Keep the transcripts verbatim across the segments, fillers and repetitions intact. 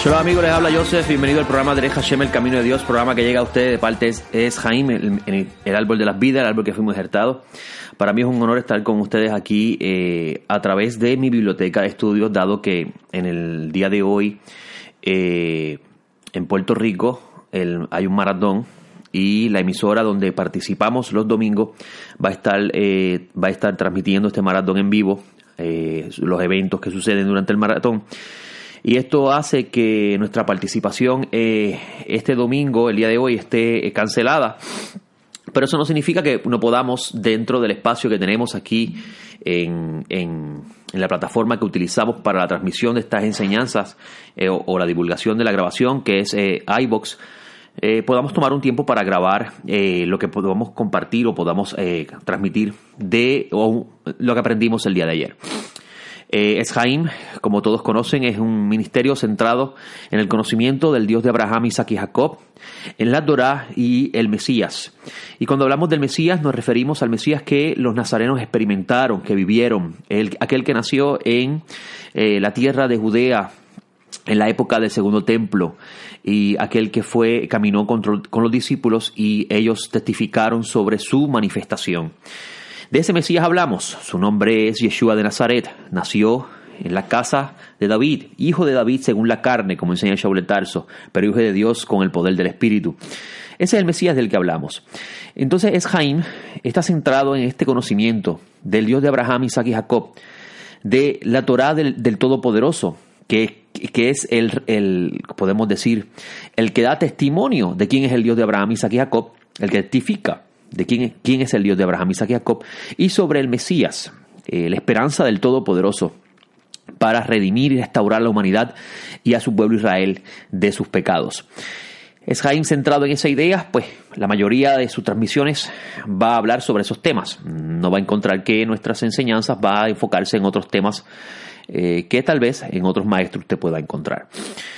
Hola amigos, les habla Joseph, bienvenido al programa Derech Hashem, el camino de Dios, programa que llega a ustedes de parte es, es Jaime, el, el, el árbol de las vidas, el árbol que fuimos injertados. Para mí es un honor estar con ustedes aquí eh, a través de mi biblioteca de estudios, dado que en el día de hoy eh, en Puerto Rico el, hay un maratón y la emisora donde participamos los domingos va a estar, eh, va a estar transmitiendo este maratón en vivo, eh, los eventos que suceden durante el maratón. Y esto hace que nuestra participación eh, este domingo, el día de hoy, esté cancelada. Pero eso no significa que no podamos, dentro del espacio que tenemos aquí en, en, en la plataforma que utilizamos para la transmisión de estas enseñanzas eh, o, o la divulgación de la grabación, que es eh, iVoox, eh, podamos tomar un tiempo para grabar eh, lo que podamos compartir o podamos eh, transmitir de o, lo que aprendimos el día de ayer. Eh, Es Jaim, como todos conocen, es un ministerio centrado en el conocimiento del Dios de Abraham, Isaac y Jacob, en la Torá y el Mesías. Y cuando hablamos del Mesías nos referimos al Mesías que los nazarenos experimentaron, que vivieron, el, aquel que nació en eh, la tierra de Judea en la época del Segundo Templo, y aquel que fue caminó con, con los discípulos y ellos testificaron sobre su manifestación. De ese Mesías hablamos. Su nombre es Yeshua de Nazaret. Nació en la casa de David, hijo de David según la carne, como enseña Shaul de Tarso, pero hijo de Dios con el poder del Espíritu. Ese es el Mesías del que hablamos. Entonces, Es Jaim está centrado en este conocimiento del Dios de Abraham, Isaac y Jacob, de la Torá del, del Todopoderoso, que, que es el, el, podemos decir, el que da testimonio de quién es el Dios de Abraham, Isaac y Jacob, el que testifica de quién, quién es el Dios de Abraham, Isaac y Jacob, y sobre el Mesías, eh, la esperanza del Todopoderoso para redimir y restaurar a la humanidad y a su pueblo Israel de sus pecados. Es Jaim centrado en esa idea, pues la mayoría de sus transmisiones va a hablar sobre esos temas. No va a encontrar que nuestras enseñanzas va a enfocarse en otros temas eh, que tal vez en otros maestros usted pueda encontrar.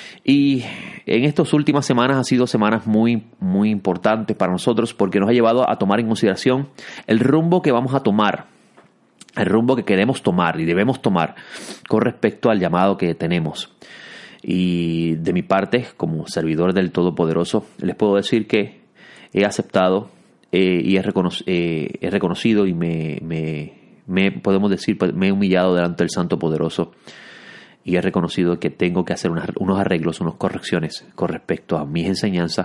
Y en estas últimas semanas han sido semanas muy, muy importantes para nosotros porque nos ha llevado a tomar en consideración el rumbo que vamos a tomar, el rumbo que queremos tomar y debemos tomar con respecto al llamado que tenemos. Y de mi parte, como servidor del Todopoderoso, les puedo decir que he aceptado eh, y he, recono- eh, he reconocido y me, me, me, podemos decir, me he humillado delante del Santo Poderoso. Y he reconocido que tengo que hacer unas, unos arreglos, unas correcciones con respecto a mis enseñanzas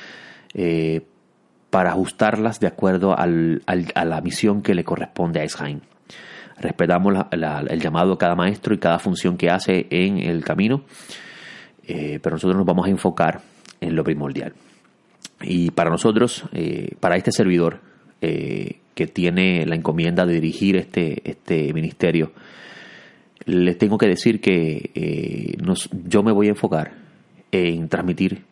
eh, para ajustarlas de acuerdo al, al, a la misión que le corresponde a Es Jaim. Respetamos la, la, el llamado de cada maestro y cada función que hace en el camino, eh, pero nosotros nos vamos a enfocar en lo primordial. Y para nosotros, eh, para este servidor eh, que tiene la encomienda de dirigir este, este ministerio, les tengo que decir que eh, nos, yo me voy a enfocar en transmitir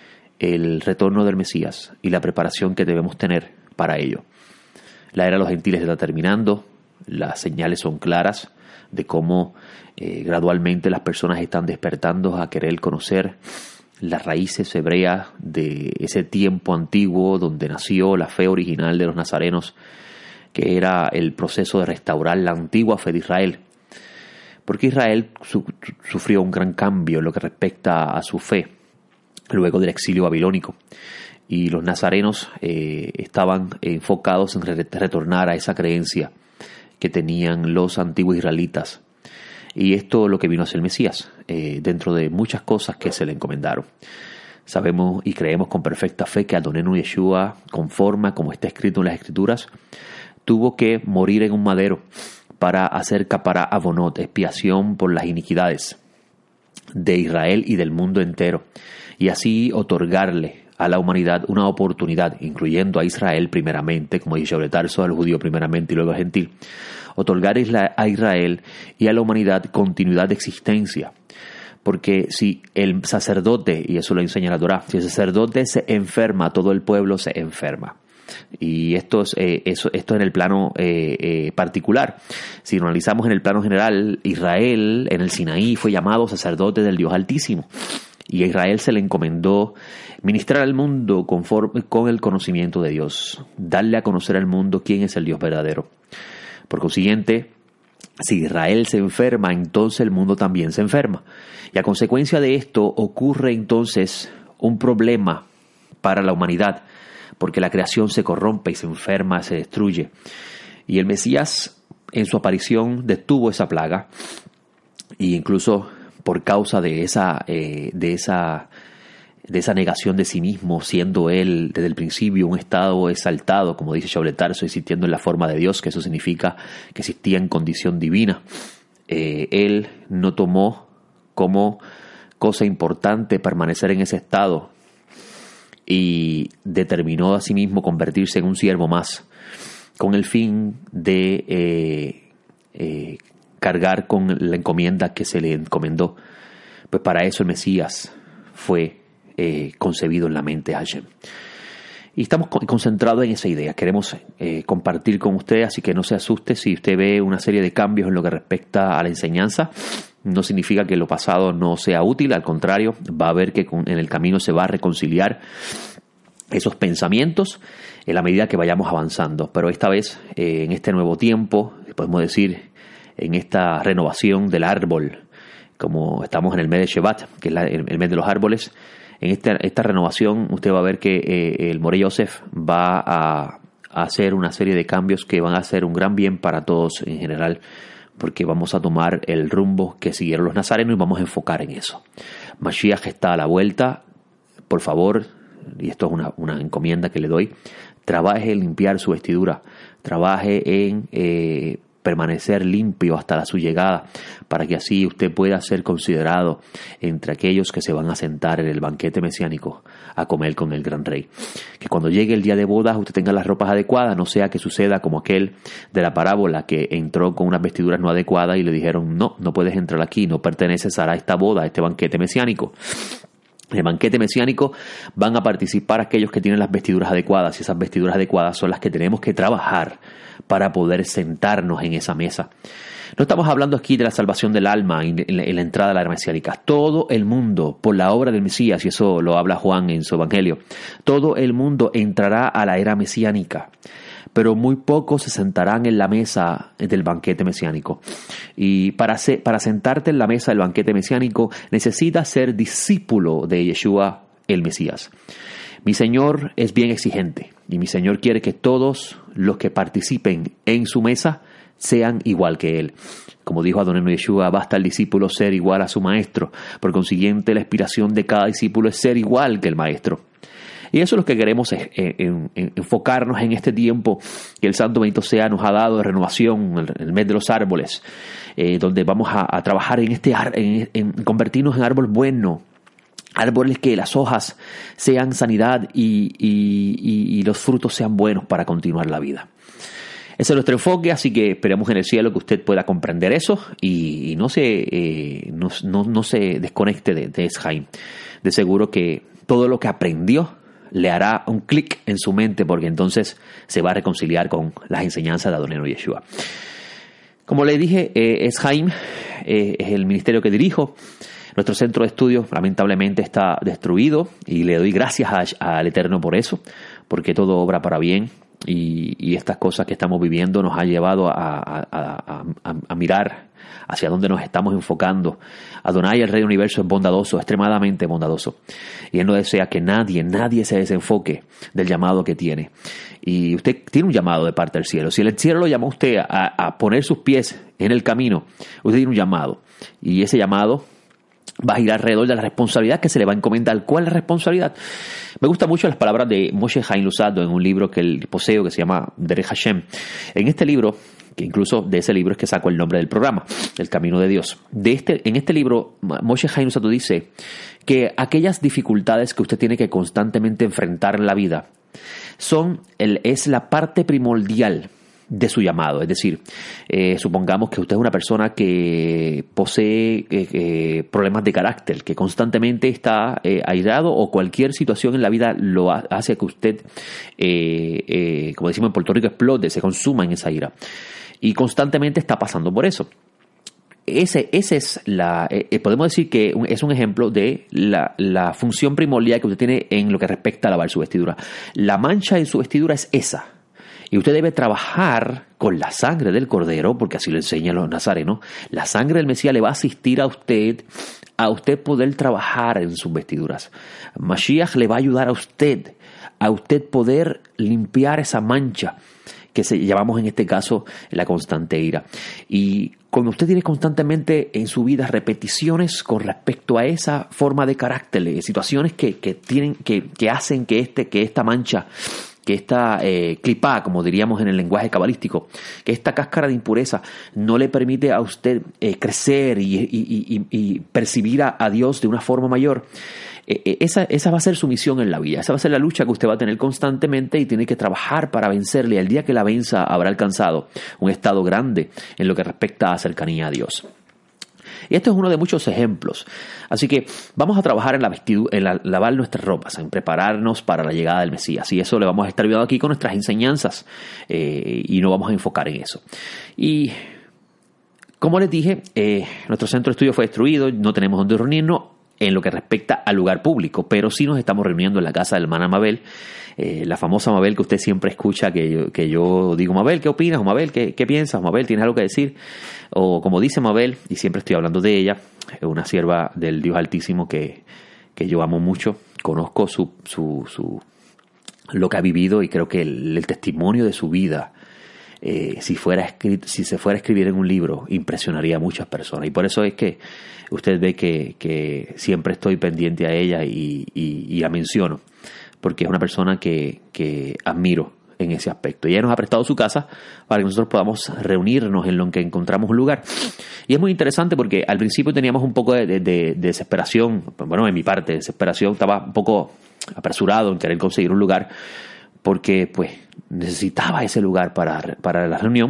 el retorno del Mesías y la preparación que debemos tener para ello. La era de los gentiles está terminando, las señales son claras de cómo eh, gradualmente las personas están despertando a querer conocer las raíces hebreas de ese tiempo antiguo donde nació la fe original de los nazarenos, que era el proceso de restaurar la antigua fe de Israel. Porque Israel su, sufrió un gran cambio en lo que respecta a su fe luego del exilio babilónico. Y los nazarenos eh, estaban enfocados en re- retornar a esa creencia que tenían los antiguos israelitas. Y esto es lo que vino a ser el Mesías, eh, dentro de muchas cosas que se le encomendaron. Sabemos y creemos con perfecta fe que Adonenu Yeshua, conforme como está escrito en las Escrituras, tuvo que morir en un madero para hacer capara avonot, expiación por las iniquidades de Israel y del mundo entero, y así otorgarle a la humanidad una oportunidad, incluyendo a Israel primeramente, como dice Shaul de Tarso, al judío primeramente y luego al gentil, otorgar a Israel y a la humanidad continuidad de existencia. Porque si el sacerdote, y eso lo enseña la Torá, si el sacerdote se enferma, todo el pueblo se enferma. Y esto es, eh, eso, esto en el plano eh, eh, particular. Si lo analizamos en el plano general, Israel en el Sinaí fue llamado sacerdote del Dios Altísimo. Y a Israel se le encomendó ministrar al mundo conforme con el conocimiento de Dios, darle a conocer al mundo quién es el Dios verdadero. Por consiguiente, Si Israel se enferma, entonces el mundo también se enferma. Y a consecuencia de esto ocurre entonces un problema para la humanidad, porque la creación se corrompe y se enferma, se destruye. Y el Mesías en su aparición detuvo esa plaga, e incluso por causa de esa, eh, de esa, de esa negación de sí mismo, siendo él desde el principio un estado exaltado, como dice Shaul de Tarso, existiendo en la forma de Dios, que eso significa que existía en condición divina. Eh, él no tomó como cosa importante permanecer en ese estado y determinó a sí mismo convertirse en un siervo más, con el fin de eh, eh, cargar con la encomienda que se le encomendó. Pues para eso el Mesías fue eh, concebido en la mente de Hashem. Y estamos concentrados en esa idea. Queremos eh, compartir con usted, así que no se asuste si usted ve una serie de cambios en lo que respecta a la enseñanza. No significa que lo pasado no sea útil, al contrario, va a ver que en el camino se va a reconciliar esos pensamientos en la medida que vayamos avanzando. Pero esta vez, eh, en este nuevo tiempo, podemos decir, en esta renovación del árbol, como estamos en el mes de Shevat, que es la, el, el mes de los árboles, en esta, esta renovación usted va a ver que eh, el Moré Yosef va a, a hacer una serie de cambios que van a hacer un gran bien para todos en general, porque vamos a tomar el rumbo que siguieron los nazarenos y vamos a enfocar en eso. Mashiach está a la vuelta. Por favor, y esto es una, una encomienda que le doy, trabaje en limpiar su vestidura, trabaje en eh, permanecer limpio hasta la, su llegada, para que así usted pueda ser considerado entre aquellos que se van a sentar en el banquete mesiánico a comer con el gran rey. Que cuando llegue el día de bodas usted tenga las ropas adecuadas, no sea que suceda como aquel de la parábola que entró con unas vestiduras no adecuadas y le dijeron no, no puedes entrar aquí, no perteneces a esta boda, a este banquete mesiánico. En el banquete mesiánico van a participar aquellos que tienen las vestiduras adecuadas, y esas vestiduras adecuadas son las que tenemos que trabajar para poder sentarnos en esa mesa. No estamos hablando aquí de la salvación del alma en la entrada a la era mesiánica. Todo el mundo, por la obra del Mesías, y eso lo habla Juan en su evangelio, todo el mundo entrará a la era mesiánica, pero muy pocos se sentarán en la mesa del banquete mesiánico. Y para, se, para sentarte en la mesa del banquete mesiánico necesitas ser discípulo de Yeshua el Mesías. Mi Señor es bien exigente y mi Señor quiere que todos los que participen en su mesa sean igual que Él. Como dijo Adonai Yeshua, basta el discípulo ser igual a su maestro. Por consiguiente, la aspiración de cada discípulo es ser igual que el maestro. Y eso es lo que queremos, es, en, en, en enfocarnos en este tiempo que el Santo Bendito Sea nos ha dado de renovación, el, el mes de los árboles, eh, donde vamos a, a trabajar en este en, en convertirnos en árbol bueno, árboles que las hojas sean sanidad y, y, y, y los frutos sean buenos para continuar la vida. Ese es nuestro enfoque, así que esperemos en el cielo que usted pueda comprender eso y, y no, se, eh, no, no, no se desconecte de, de Eshaim. De seguro que todo lo que aprendió le hará un clic en su mente, porque entonces se va a reconciliar con las enseñanzas de Adonai Yeshua. Como le dije, eh, Eshaim eh, es el ministerio que dirijo. Nuestro centro de estudios lamentablemente está destruido y le doy gracias a, al Eterno por eso, porque todo obra para bien. Y, y estas cosas que estamos viviendo nos ha llevado a, a, a, a, a mirar hacia dónde nos estamos enfocando. Adonai, el Rey del Universo, es bondadoso, extremadamente bondadoso. Y Él no desea que nadie, nadie se desenfoque del llamado que tiene. Y usted tiene un llamado de parte del cielo. Si el cielo lo llama a usted a, a poner sus pies en el camino, usted tiene un llamado. Y ese llamado va a girar alrededor de la responsabilidad que se le va a encomendar. ¿Cuál es la responsabilidad? Me gustan mucho las palabras de Moshe Haim Luzzatto en un libro que él poseo que se llama Derech Hashem. En este libro, que incluso de ese libro es que saco el nombre del programa, El Camino de Dios. De este, en este libro, Moshe Haim Luzzatto dice que aquellas dificultades que usted tiene que constantemente enfrentar en la vida son el, es la parte primordial de su llamado. Es decir, eh, supongamos que usted es una persona que posee eh, eh, problemas de carácter, que constantemente está eh, airado, o cualquier situación en la vida lo ha, hace que usted, eh, eh, como decimos en Puerto Rico, explote, se consuma en esa ira. Y constantemente está pasando por eso. Ese, ese es la, eh, podemos decir que es un ejemplo de la, la función primordial que usted tiene en lo que respecta a lavar su vestidura. La mancha en su vestidura es esa. Y usted debe trabajar con la sangre del Cordero, porque así lo enseñan los nazarenos. La sangre del Mesías le va a asistir a usted, a usted poder trabajar en sus vestiduras. Mashiach le va a ayudar a usted, a usted poder limpiar esa mancha que se llamamos en este caso la constante ira. Y cuando usted tiene constantemente en su vida repeticiones con respecto a esa forma de carácter, situaciones que, que, tienen, que, que hacen que, este, que esta mancha, que esta eh, clipá, como diríamos en el lenguaje cabalístico, que esta cáscara de impureza no le permite a usted eh, crecer y, y, y, y percibir a, a Dios de una forma mayor, eh, esa, esa va a ser su misión en la vida. Esa va a ser la lucha que usted va a tener constantemente y tiene que trabajar para vencerle. El día que la venza habrá alcanzado un estado grande en lo que respecta a cercanía a Dios. Y esto es uno de muchos ejemplos. Así que vamos a trabajar en, la vestidu- en la, lavar nuestras ropas, en prepararnos para la llegada del Mesías. Y eso le vamos a estar viendo aquí con nuestras enseñanzas. Eh, y no vamos a enfocar en eso. Y como les dije, eh, nuestro centro de estudio fue destruido. No tenemos donde reunirnos en lo que respecta al lugar público. Pero sí nos estamos reuniendo en la casa de la hermana Mabel. Eh, la famosa Mabel que usted siempre escucha que yo, que yo digo, Mabel, ¿qué opinas? O Mabel, ¿qué, qué piensas? Mabel, ¿tienes algo que decir? O como dice Mabel, y siempre estoy hablando de ella, es una sierva del Dios Altísimo que, que yo amo mucho, conozco su, su, su, lo que ha vivido y creo que el, el testimonio de su vida, eh, si, fuera escrito, si se fuera a escribir en un libro, impresionaría a muchas personas. Y por eso es que usted ve que, que siempre estoy pendiente a ella y, y, y la menciono, porque es una persona que, que admiro en ese aspecto. Y ella nos ha prestado su casa para que nosotros podamos reunirnos en lo que encontramos un lugar. Y es muy interesante porque al principio teníamos un poco de, de, de desesperación, bueno, en mi parte, desesperación, estaba un poco apresurado en querer conseguir un lugar porque pues necesitaba ese lugar para, para la reunión.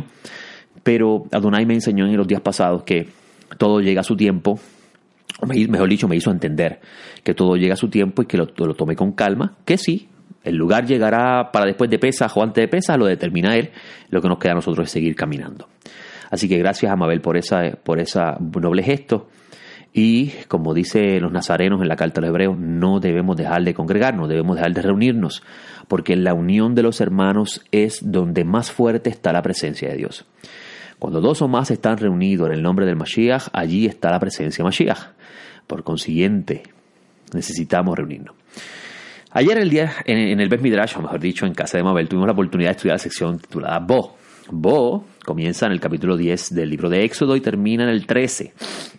Pero Adonai me enseñó en los días pasados que todo llega a su tiempo, o mejor dicho, me hizo entender que todo llega a su tiempo y que lo, lo tome con calma, que sí, el lugar llegará para después de Pesaj o antes de Pesaj, lo determina Él, lo que nos queda a nosotros es seguir caminando. Así que gracias a Mabel por esa, por esa noble gesto. Y como dice los nazarenos en la carta a los hebreos, no debemos dejar de congregarnos, debemos dejar de reunirnos, porque en la unión de los hermanos es donde más fuerte está la presencia de Dios. Cuando dos o más están reunidos en el nombre del Mashiach, allí está la presencia de Mashiach. Por consiguiente, necesitamos reunirnos. Ayer el día en, en el Bet Midrash, o mejor dicho, en casa de Mabel, tuvimos la oportunidad de estudiar la sección titulada Bo. Bo comienza en el capítulo diez del libro de Éxodo y termina en el trece,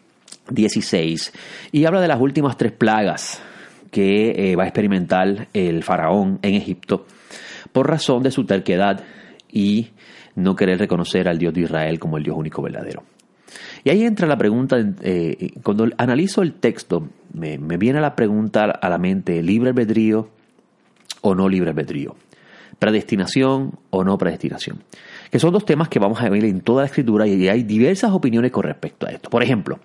dieciséis. Y habla de las últimas tres plagas que eh, va a experimentar el faraón en Egipto por razón de su terquedad y no querer reconocer al Dios de Israel como el Dios único verdadero. Y ahí entra la pregunta, eh, cuando analizo el texto, me, me viene la pregunta a la mente, ¿libre albedrío o no libre albedrío? ¿Predestinación o no predestinación? Que son dos temas que vamos a ver en toda la Escritura y hay diversas opiniones con respecto a esto. Por ejemplo,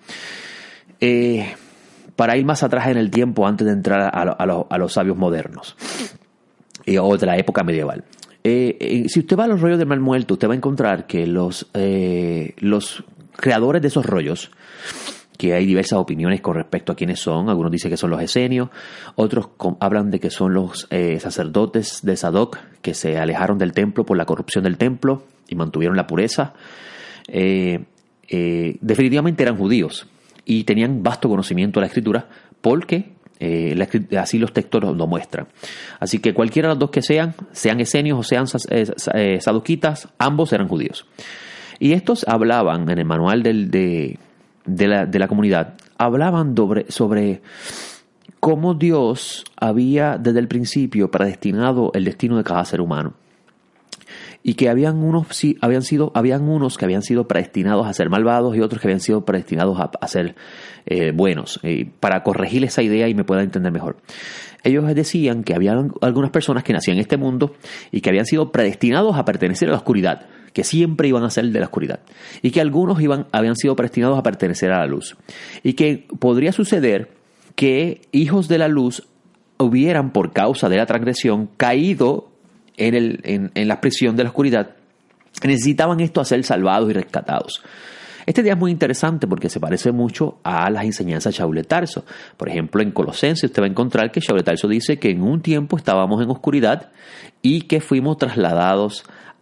eh, para ir más atrás en el tiempo, antes de entrar a, a, a, los, a los sabios modernos, eh, o de la época medieval. Eh, eh, si usted va a los rollos del Mar Muerto, usted va a encontrar que los, eh, los creadores de esos rollos, que hay diversas opiniones con respecto a quiénes son, algunos dicen que son los esenios, otros con, hablan de que son los eh, sacerdotes de Sadoc, que se alejaron del templo por la corrupción del templo y mantuvieron la pureza. Eh, eh, definitivamente eran judíos y tenían vasto conocimiento de la Escritura porque Eh, la, así los textos lo, lo muestran. Así que cualquiera de los dos que sean, sean esenios o sean eh, eh, sadoquitas, ambos eran judíos. Y estos hablaban en el manual del, de, de, la, de la comunidad, hablaban sobre, sobre cómo Dios había desde el principio predestinado el destino de cada ser humano. Y que habían unos, sí, habían sido, habían unos que habían sido predestinados a ser malvados y otros que habían sido predestinados a, a ser eh, buenos. Eh, para corregir esa idea y me pueda entender mejor. Ellos decían que había algunas personas que nacían en este mundo y que habían sido predestinados a pertenecer a la oscuridad, que siempre iban a ser de la oscuridad. Y que algunos iban, habían sido predestinados a pertenecer a la luz. Y que podría suceder que hijos de la luz hubieran, por causa de la transgresión, caído En, el, en, en la prisión de la oscuridad, necesitaban esto a ser salvados y rescatados. Este día es muy interesante porque se parece mucho a las enseñanzas de Shaul de Tarso. Por ejemplo, en Colosenses usted va a encontrar que Shaul de Tarso dice que en un tiempo estábamos en oscuridad y que fuimos trasladados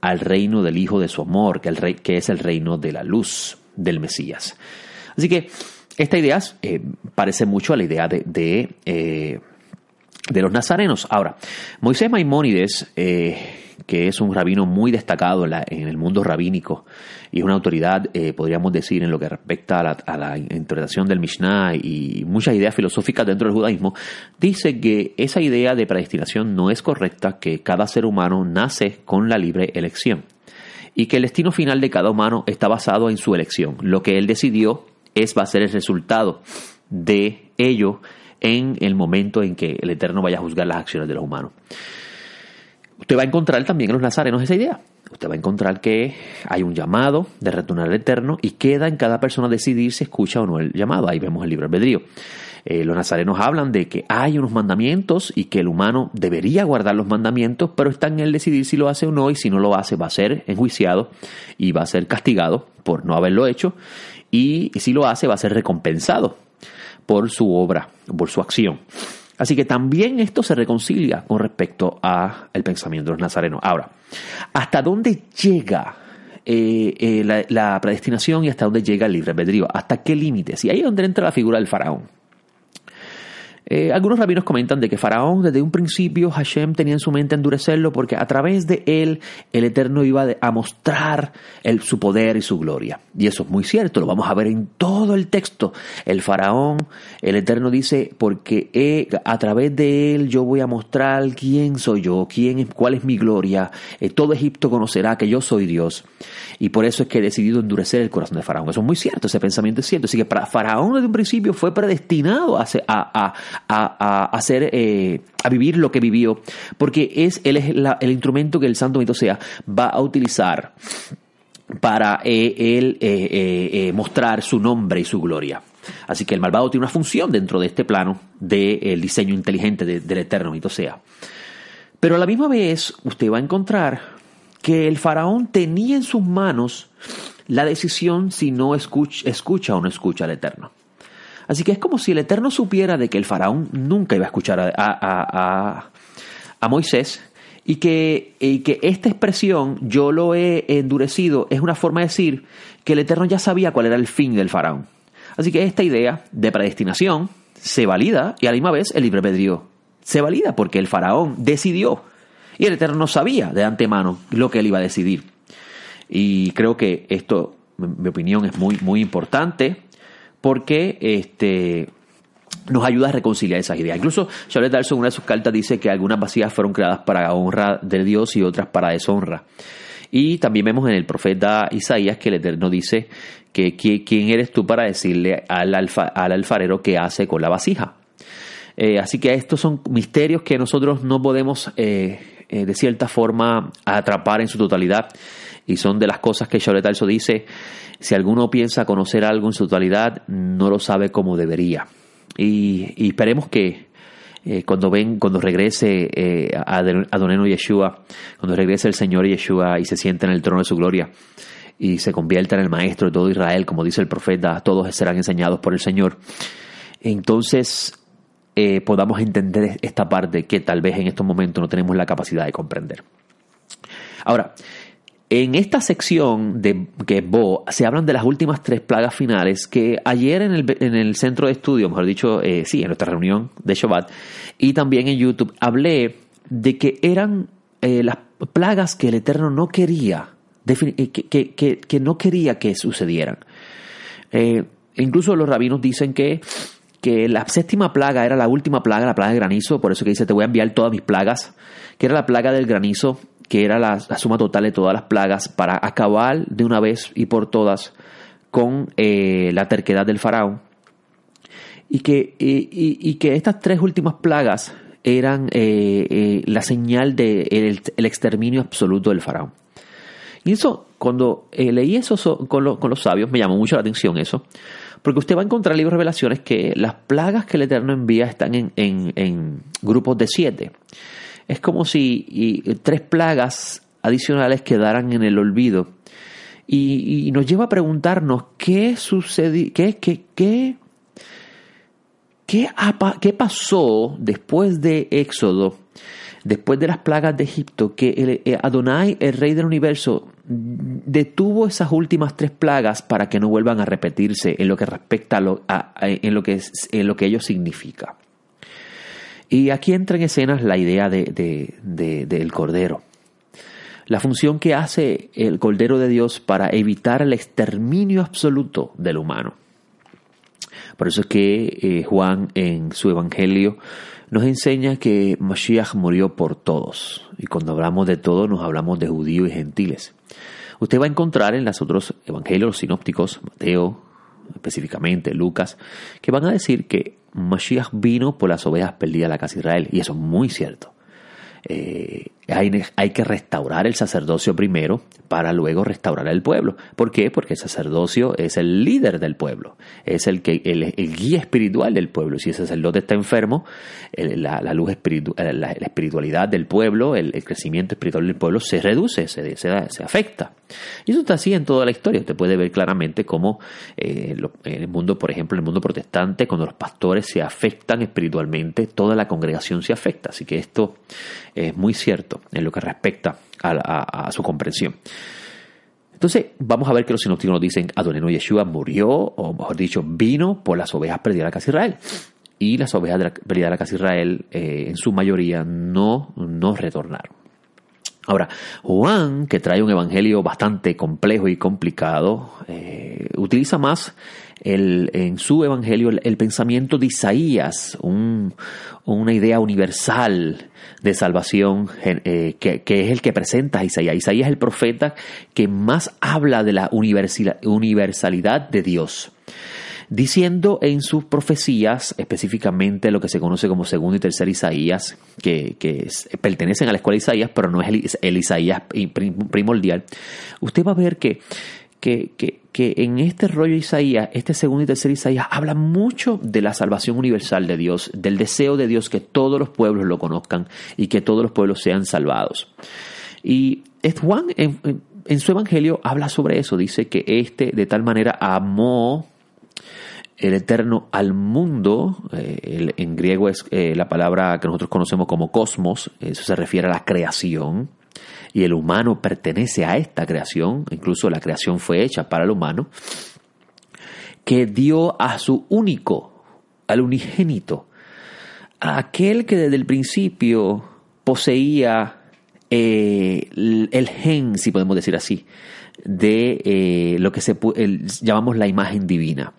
al reino del Hijo de su amor, que, el rey, que es el reino de la luz del Mesías. Así que esta idea eh, parece mucho a la idea de, de, eh, de los nazarenos. Ahora, Moisés Maimónides, eh, que es un rabino muy destacado en, la, en el mundo rabínico y es una autoridad, eh, podríamos decir, en lo que respecta a la, a la interpretación del Mishnah y muchas ideas filosóficas dentro del judaísmo, dice que esa idea de predestinación no es correcta, que cada ser humano nace con la libre elección y que el destino final de cada humano está basado en su elección. Lo que él decidió es va a ser el resultado de ello en el momento en que el Eterno vaya a juzgar las acciones de los humanos. Usted va a encontrar también en los nazarenos esa idea. Usted va a encontrar que hay un llamado de retornar al Eterno y queda en cada persona decidir si escucha o no el llamado. Ahí vemos el libre albedrío. Eh, los nazarenos hablan de que hay unos mandamientos y que el humano debería guardar los mandamientos, pero está en él decidir si lo hace o no, y si no lo hace va a ser enjuiciado y va a ser castigado por no haberlo hecho, y si lo hace va a ser recompensado por su obra, por su acción. Así que también esto se reconcilia con respecto al pensamiento de los nazarenos. Ahora, ¿hasta dónde llega eh, eh, la, la predestinación y hasta dónde llega el libre albedrío? ¿Hasta qué límites? Y ahí es donde entra la figura del faraón. Eh, algunos rabinos comentan de que Faraón desde un principio Hashem tenía en su mente endurecerlo porque a través de él el Eterno iba a mostrar el, su poder y su gloria. Y eso es muy cierto, lo vamos a ver en todo el texto. El Faraón, el Eterno dice, porque he, a través de él yo voy a mostrar quién soy yo, quién es, cuál es mi gloria. Eh, todo Egipto conocerá que yo soy Dios. Y por eso es que he decidido endurecer el corazón de Faraón. Eso es muy cierto, ese pensamiento es cierto. Así que para Faraón desde un principio fue predestinado a, a, a A, a, hacer, eh, a vivir lo que vivió, porque es, él es la, el instrumento que el Santo Bendito sea va a utilizar para eh, él eh, eh, eh, mostrar su nombre y su gloria. Así que el malvado tiene una función dentro de este plano del de, diseño inteligente de, del Eterno Bendito sea. Pero a la misma vez usted va a encontrar que el faraón tenía en sus manos la decisión si no escucha, escucha o no escucha al Eterno. Así que es como si el Eterno supiera de que el faraón nunca iba a escuchar a, a, a, a Moisés y que, y que esta expresión, yo lo he endurecido, es una forma de decir que el Eterno ya sabía cuál era el fin del faraón. Así que esta idea de predestinación se valida y a la misma vez el libre albedrío se valida porque el faraón decidió y el Eterno no sabía de antemano lo que él iba a decidir. Y creo que esto, en mi opinión, es muy, muy importante, porque este, nos ayuda a reconciliar esas ideas. Incluso Charles Darson en una de sus cartas dice que algunas vasijas fueron creadas para honra de Dios y otras para deshonra. Y también vemos en el profeta Isaías que el Eterno dice que quién eres tú para decirle al, alfa, al alfarero qué hace con la vasija. Eh, así que estos son misterios que nosotros no podemos eh, eh, de cierta forma atrapar en su totalidad, y son de las cosas que Charles Darson dice: si alguno piensa conocer algo en su totalidad, no lo sabe como debería. Y, y esperemos que eh, cuando ven, cuando regrese eh, Adonenu Yeshua, cuando regrese el Señor Yeshua y se sienta en el trono de su gloria y se convierta en el maestro de todo Israel, como dice el profeta, todos serán enseñados por el Señor. Entonces eh, podamos entender esta parte que tal vez en estos momentos no tenemos la capacidad de comprender. Ahora, en esta sección de que es Bo, se hablan de las últimas tres plagas finales que ayer en el, en el centro de estudio, mejor dicho, eh, sí, en nuestra reunión de Shabbat, y también en YouTube, hablé de que eran eh, las plagas que el Eterno no quería, que, que, que, que no quería que sucedieran. Eh, incluso los rabinos dicen que, que la séptima plaga era la última plaga, la plaga del granizo, por eso que dice, te voy a enviar todas mis plagas, que era la plaga del granizo, que era la, la suma total de todas las plagas, para acabar de una vez y por todas con eh, la terquedad del faraón, y que, y, y, y que estas tres últimas plagas eran eh, eh, la señal del de el, el exterminio absoluto del faraón. Y eso, cuando eh, leí eso so, con, lo, con los sabios, me llamó mucho la atención eso, porque usted va a encontrar en el libro de Revelaciones que las plagas que el Eterno envía están en, en, en grupos de siete. Es como si y, tres plagas adicionales quedaran en el olvido. Y, y nos lleva a preguntarnos qué sucedió, qué, qué, qué, qué, qué pasó después de Éxodo, después de las plagas de Egipto, que el, Adonai, el rey del universo, detuvo esas últimas tres plagas para que no vuelvan a repetirse en lo que respecta a lo, a, a, en lo que, en lo que ello significa. Y aquí entra en escena la idea de, de, de, de el Cordero. La función que hace el Cordero de Dios para evitar el exterminio absoluto del humano. Por eso es que eh, Juan en su Evangelio nos enseña que Mashiach murió por todos. Y cuando hablamos de todos, nos hablamos de judíos y gentiles. Usted va a encontrar en los otros evangelios, los sinópticos, Mateo, específicamente Lucas, que van a decir que Mashiach vino por las ovejas perdidas de la casa de Israel. Y eso es muy cierto. Eh, hay, hay que restaurar el sacerdocio primero para luego restaurar el pueblo. ¿Por qué? Porque el sacerdocio es el líder del pueblo, es el, que, el, el guía espiritual del pueblo. Si el sacerdote está enfermo, el, la, la luz espiritu, la, la espiritualidad del pueblo, el, el crecimiento espiritual del pueblo se reduce, se, se, se afecta. Y eso está así en toda la historia. Usted puede ver claramente cómo eh, lo, en el mundo, por ejemplo, en el mundo protestante, cuando los pastores se afectan espiritualmente, toda la congregación se afecta. Así que esto es muy cierto en lo que respecta a, a, a su comprensión. Entonces, vamos a ver que los sinópticos nos dicen Adonai Yeshua murió, o mejor dicho, vino por las ovejas perdidas de la casa de Israel. Y las ovejas de la, perdidas de la casa de Israel, eh, en su mayoría, no, no retornaron. Ahora, Juan, que trae un evangelio bastante complejo y complicado, eh, utiliza más el, en su evangelio el, el pensamiento de Isaías, un, una idea universal de salvación eh, que, que es el que presenta a Isaías. Isaías es el profeta que más habla de la universalidad de Dios, diciendo en sus profecías, específicamente lo que se conoce como segundo y tercer Isaías, que, que es, pertenecen a la escuela de Isaías, pero no es el, el Isaías primordial. Usted va a ver que, que, que, que en este rollo de Isaías, este segundo y tercer Isaías, habla mucho de la salvación universal de Dios, del deseo de Dios que todos los pueblos lo conozcan y que todos los pueblos sean salvados. Y Juan en, en, en su evangelio habla sobre eso, dice que este de tal manera amó el Eterno al mundo, eh, el, en griego es eh, la palabra que nosotros conocemos como cosmos, eso se refiere a la creación, y el humano pertenece a esta creación, incluso la creación fue hecha para el humano, que dio a su único, al unigénito, a aquel que desde el principio poseía eh, el, el gen, si podemos decir así, de eh, lo que se, el, llamamos la imagen divina,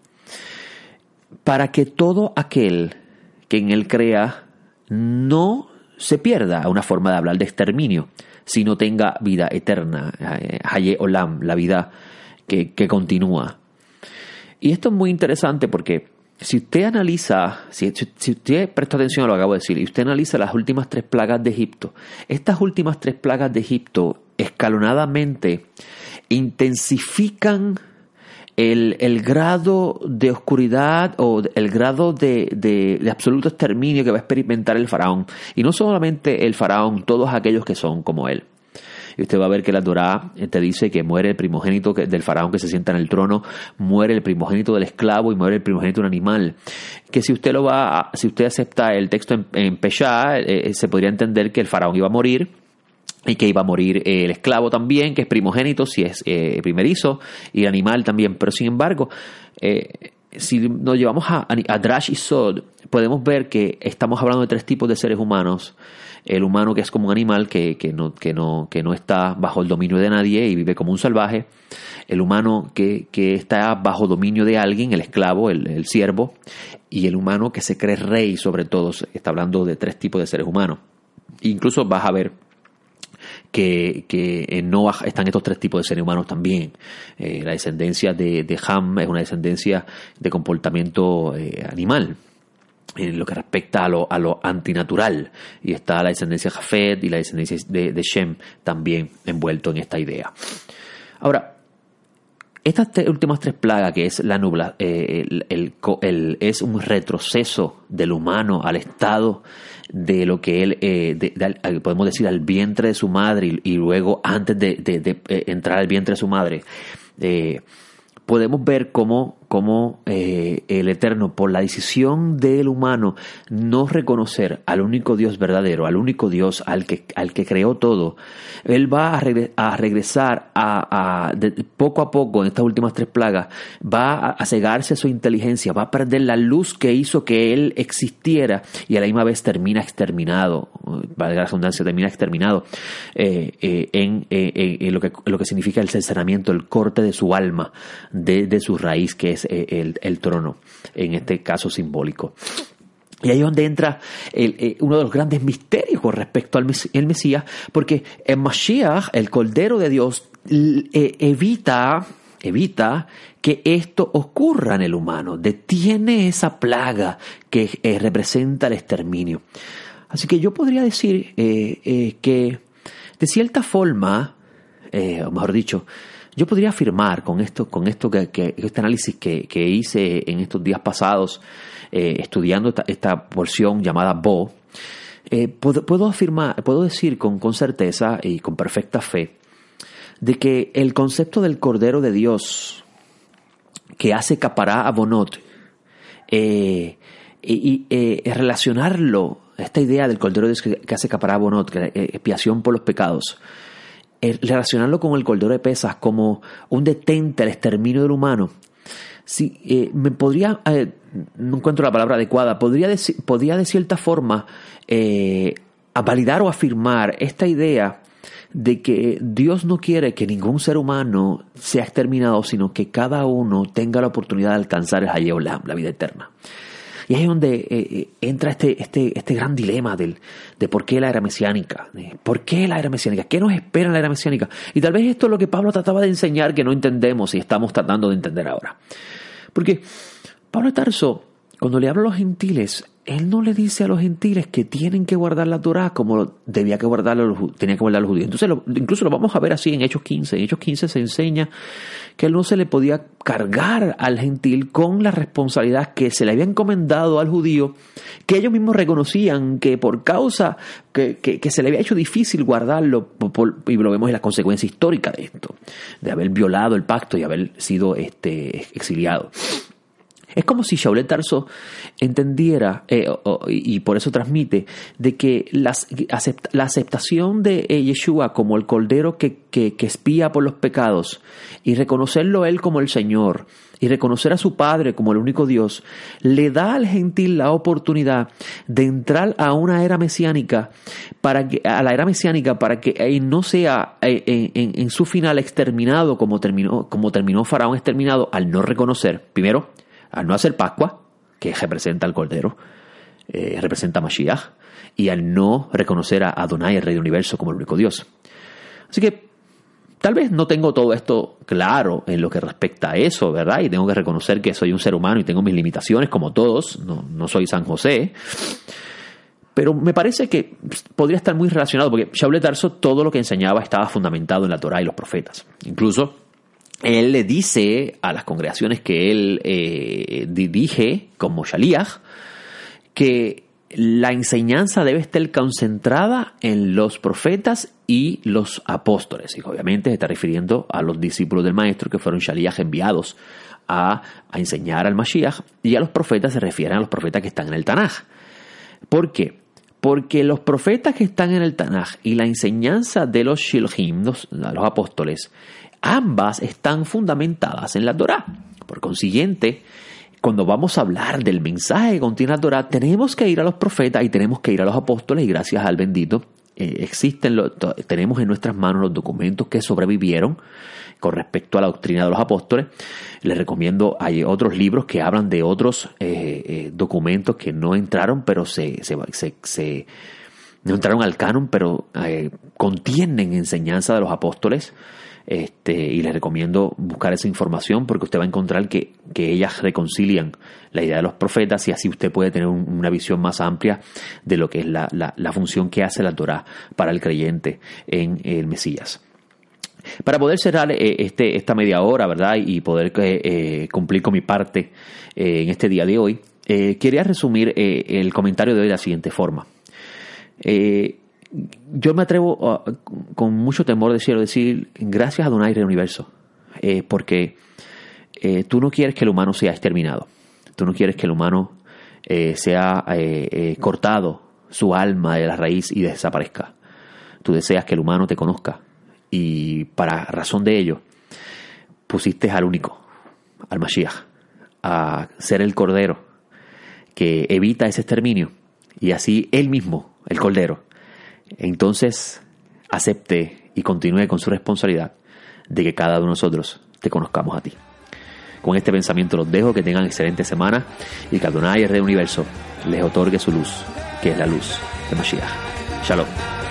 para que todo aquel que en él crea no se pierda, una forma de hablar de exterminio, sino tenga vida eterna, Haye Olam, la vida que, que continúa. Y esto es muy interesante porque si usted analiza, si, si usted presta atención a lo que acabo de decir, y usted analiza las últimas tres plagas de Egipto, estas últimas tres plagas de Egipto escalonadamente intensifican El, el grado de oscuridad o el grado de, de, de absoluto exterminio que va a experimentar el faraón. Y no solamente el faraón, todos aquellos que son como él. Y usted va a ver que la Torá te dice que muere el primogénito del faraón que se sienta en el trono, muere el primogénito del esclavo y muere el primogénito de un animal. Que si usted lo va a, si usted acepta el texto en, en Peshá, eh, se podría entender que el faraón iba a morir, y que iba a morir el esclavo también, que es primogénito, si es eh, primerizo, y el animal también. Pero sin embargo, eh, si nos llevamos a, a Drash y Sod, podemos ver que estamos hablando de tres tipos de seres humanos. El humano que es como un animal, que, que, no, que, no, que no está bajo el dominio de nadie y vive como un salvaje. El humano que, que está bajo dominio de alguien, el esclavo, el, el siervo. Y el humano que se cree rey sobre todos. Está hablando de tres tipos de seres humanos. Incluso vas a ver que, que en Noah están estos tres tipos de seres humanos también. Eh, la descendencia de, de Ham es una descendencia de comportamiento eh, animal, en lo que respecta a lo, a lo antinatural. Y está la descendencia de Jafet y la descendencia de, de Shem también envuelto en esta idea. Ahora, estas tres, últimas tres plagas, que es la nubla, eh, el, el, el, es un retroceso del humano al estado de lo que él, eh, de, de, podemos decir, al vientre de su madre y, y luego antes de, de, de, de entrar al vientre de su madre. Eh, podemos ver cómo, cómo eh, el Eterno, por la decisión del humano no reconocer al único Dios verdadero, al único Dios al que, al que creó todo, Él va a, regre- a regresar a, a de, poco a poco en estas últimas tres plagas, va a, a cegarse su inteligencia, va a perder la luz que hizo que Él existiera y a la misma vez termina exterminado, valga la redundancia, termina exterminado eh, eh, en, eh, en lo que, lo que significa el cercenamiento, el corte de su alma, de, de su raíz, que es el, el trono, en este caso simbólico. Y ahí es donde entra el, eh, uno de los grandes misterios con respecto al mes, el Mesías, porque el Mashiach, el Cordero de Dios, eh, evita, evita que esto ocurra en el humano, detiene esa plaga que eh, representa el exterminio. Así que yo podría decir eh, eh, que, de cierta forma, eh, o mejor dicho, yo podría afirmar con esto, con esto que, que este análisis que, que hice en estos días pasados, eh, estudiando esta, esta porción llamada Bo, eh, puedo, puedo afirmar, puedo decir con, con certeza y con perfecta fe de que el concepto del Cordero de Dios que hace capará a Bonot eh, y, y eh, relacionarlo, esta idea del Cordero de Dios que, que hace capará a Bonot, que es expiación por los pecados, relacionarlo con el Cordero de Pesas como un detente al exterminio del humano, sí, eh, me podría, eh, no encuentro la palabra adecuada, podría, deci- podría de cierta forma eh, a validar o afirmar esta idea de que Dios no quiere que ningún ser humano sea exterminado, sino que cada uno tenga la oportunidad de alcanzar el Hayei Olam, la vida eterna. Y ahí es donde eh, entra este, este, este gran dilema del, de por qué la era mesiánica. ¿Por qué la era mesiánica? ¿Qué nos espera en la era mesiánica? Y tal vez esto es lo que Pablo trataba de enseñar que no entendemos y estamos tratando de entender ahora. Porque Pablo de Tarso, cuando le habla a los gentiles, él no le dice a los gentiles que tienen que guardar la Torá como debía que guardarla los, tenía que guardar los judíos. Entonces, lo, incluso lo vamos a ver así en Hechos quince. En Hechos quince se enseña que él no se le podía cargar al gentil con la responsabilidad que se le había encomendado al judío, que ellos mismos reconocían que por causa que, que, que se le había hecho difícil guardarlo, por, por, y lo vemos en la consecuencia histórica de esto, de haber violado el pacto y haber sido este, exiliado. Es como si Shaul de Tarso entendiera, eh, oh, y por eso transmite, de que las, acept, la aceptación de eh, Yeshua como el Cordero que, que, que expía por los pecados, y reconocerlo él como el Señor, y reconocer a su Padre como el único Dios, le da al gentil la oportunidad de entrar a una era mesiánica, para que, a la era mesiánica, para que eh, no sea eh, en, en su final exterminado como terminó, como terminó Faraón exterminado al no reconocer, primero, al no hacer Pascua, que representa al Cordero, eh, representa a Mashiach, y al no reconocer a Adonai, el Rey del Universo, como el único Dios. Así que tal vez no tengo todo esto claro en lo que respecta a eso, ¿verdad? Y tengo que reconocer que soy un ser humano y tengo mis limitaciones, como todos, no, no soy San José. Pero me parece que podría estar muy relacionado, porque Shaul de Tarso, todo lo que enseñaba estaba fundamentado en la Torá y los profetas. Incluso él le dice a las congregaciones que él eh, dirige como Shaliach que la enseñanza debe estar concentrada en los profetas y los apóstoles. Y obviamente se está refiriendo a los discípulos del Maestro que fueron Shaliach enviados a, a enseñar al Mashiach, y a los profetas se refieren a los profetas que están en el Tanaj. ¿Por qué? Porque los profetas que están en el Tanaj y la enseñanza de los Shilhim, los, los apóstoles, ambas están fundamentadas en la Torá. Por consiguiente, cuando vamos a hablar del mensaje que contiene la Torá, tenemos que ir a los profetas y tenemos que ir a los apóstoles, y gracias al bendito eh, existen lo, tenemos en nuestras manos los documentos que sobrevivieron con respecto a la doctrina de los apóstoles. Les recomiendo, hay otros libros que hablan de otros eh, eh, documentos que no entraron, pero se, se, se, se no entraron al canon, pero eh, contienen enseñanza de los apóstoles. Este, y les recomiendo buscar esa información, porque usted va a encontrar que, que ellas reconcilian la idea de los profetas, y así usted puede tener un, una visión más amplia de lo que es la, la, la función que hace la Torá para el creyente en el Mesías. Para poder cerrar eh, este, esta media hora, ¿verdad?, y poder eh, cumplir con mi parte eh, en este día de hoy, eh, quería resumir eh, el comentario de hoy de la siguiente forma. Eh, Yo me atrevo a, con mucho temor de cielo decir gracias a Adonai del Universo, eh, porque eh, tú no quieres que el humano sea exterminado. Tú no quieres que el humano eh, sea eh, eh, cortado, su alma de la raíz y desaparezca. Tú deseas que el humano te conozca. Y para razón de ello, pusiste al único, al Mashiach, a ser el Cordero que evita ese exterminio. Y así él mismo, el Cordero, entonces acepte y continúe con su responsabilidad de que cada uno de nosotros te conozcamos a ti. Con este pensamiento los dejo, que tengan excelente semana y que Adonai, el Rey del Universo, les otorgue su luz, que es la luz de Mashiach. Shalom.